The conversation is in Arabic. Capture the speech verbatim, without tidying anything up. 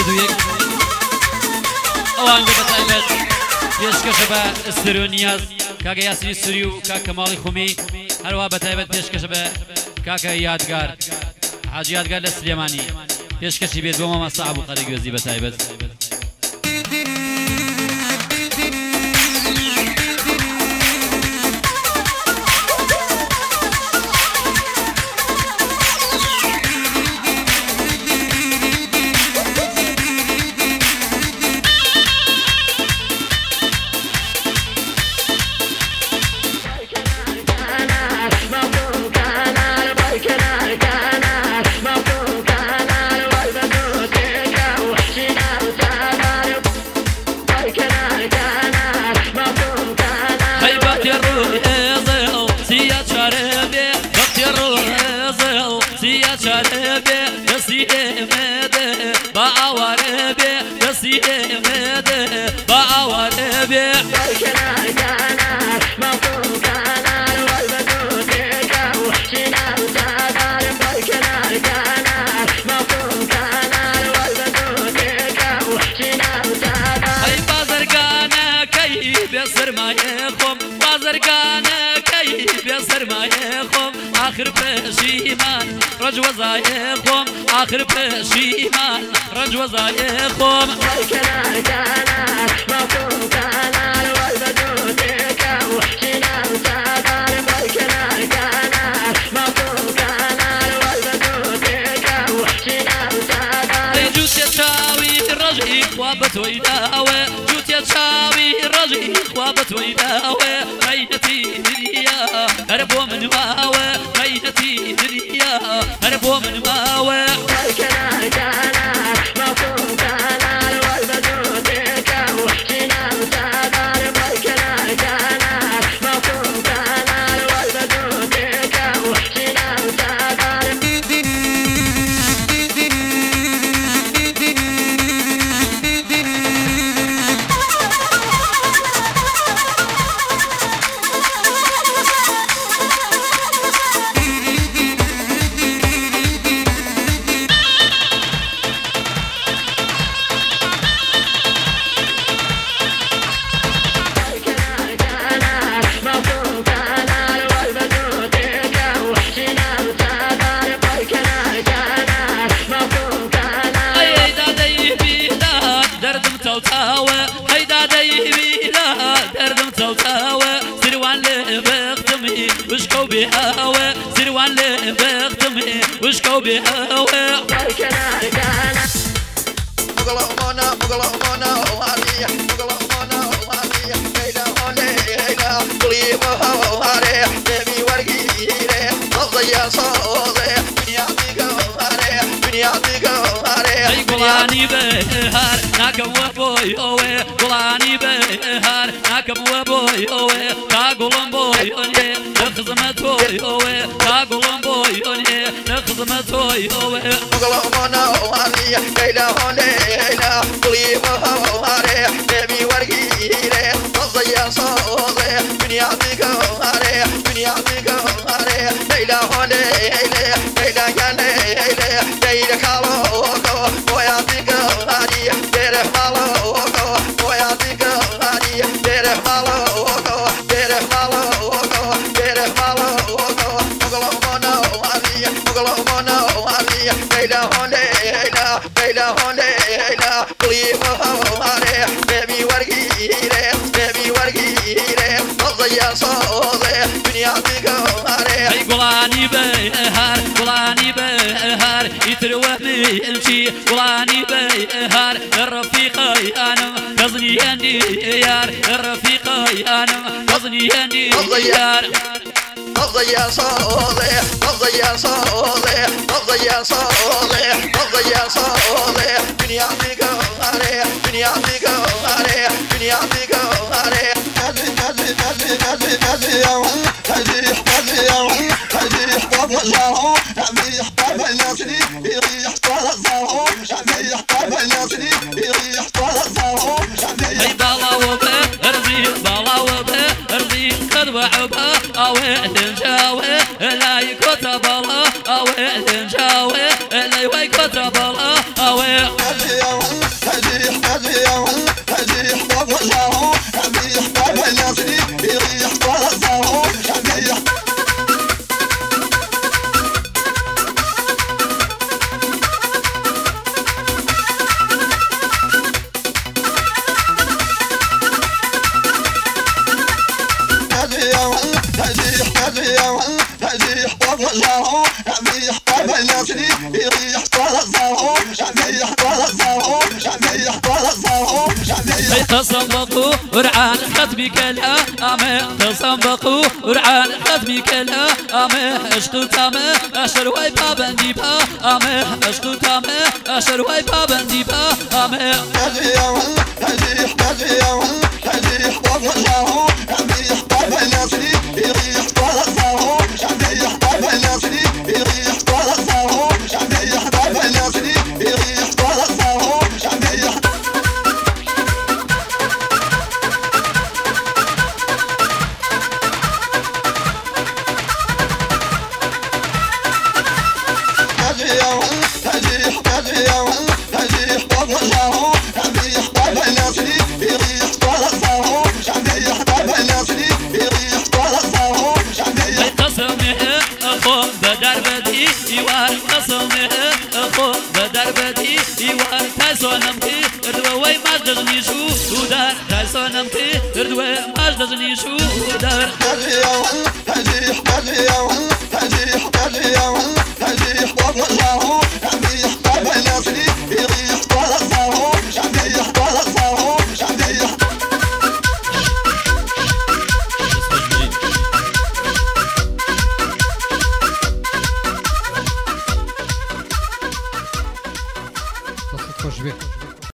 دويك اوان بتايبت پێشکەشە بە ئەسترۆنیاز کاکە یاسری سوری و کاکە ماڵی خومی هەروە بەتایبەت پێشکەشە بە کاکە یادگار حاجی یادگار لە سلێمانی پێشکەشی بێت بۆ مامە سەعب و قەدە گوێزی بەتایبەت آخر پشیمان رنج وزایخم آخر پشیمان رنج وزایخم کنار کنار مفهوم کنار والبدوتك وحشنا وتعبان کنار کنار مفهوم کنار والبدوتك وحشنا وتعبان جوت يتشاوي رجعي خوابت ويداوي جوت يتشاوي رجعي خوابت ويداوي بينتي دريا هربوا من واوي بينتي دريا هربوا من واوي كنار كنار مفهوم كنار والبدوتك وحشنا وتعبان كنار كنار مفهوم كنار والبدوتك وحشنا وتعبان بهوا سروان لبختمي وشكو بهوا كنار كنار مغلومنا مغلومنا واريح مغلومنا واريح ليلى ليلى قليبها واريح دمي ورقيره ضيا صوصه بنياتك واريح بنياتك واريح قلاني بهار ناكم وبوي اوه قلاني بهار ناكم وبوي اوه تاقلم بوي اوه خدمتوي اوه تاقلم بوي اوه خدمتوي اوه مغلومنا واريح ليلى ليلى قليبها واريح دمي ورقيره ضيا صوصه بنياتك واريح بنياتك واريح ليلى ليلى ليلى يا ليلى ليلى كالوكو وياتك واريح ديره مالوكو وياتك واريح ديره مالوكو ديره مالوكو ديره مالوكو مغلومنا واريح مغلومنا واريح ليلى ليلى ليلى ليلى قليبها واريح بيبي ورقيره بيبي ورقيره ضيا صوصه بنياتك واريح قلاني بهار قلاني بهار يتروى بيمشي قلاني بهار الرفيقي انا قصني عندي يار الرفيقي انا قصني عندي يار ضيا صوصه ضيا صوصه ضيا صوصه ضيا صوصه بنياتك واريح بنياتك واريح بنياتك واريح هذه هذه هذه هذه هذه يا هذه هذه يا هذه بابا زارو هذه بابا ناسني يريح طال زارو هذه بابا ناسني يريح طال زارو هذه بالا وبه ارضي بالا وبه ارضي قد وعبه اوه جاوه لا يكتب الله اوه جاوه لا يكتب الله اوه تصنبقوا ورعان ختمي كلا أمي تصنبقوا ورعان ختمي كلا أمي عشق تامي أشر واي بابندي با أمي عشق تامي أشر واي بابندي با أمي ردوي ما دزني شو ودار تايسونم تي ردوي ما دزني شو ودار خوش بك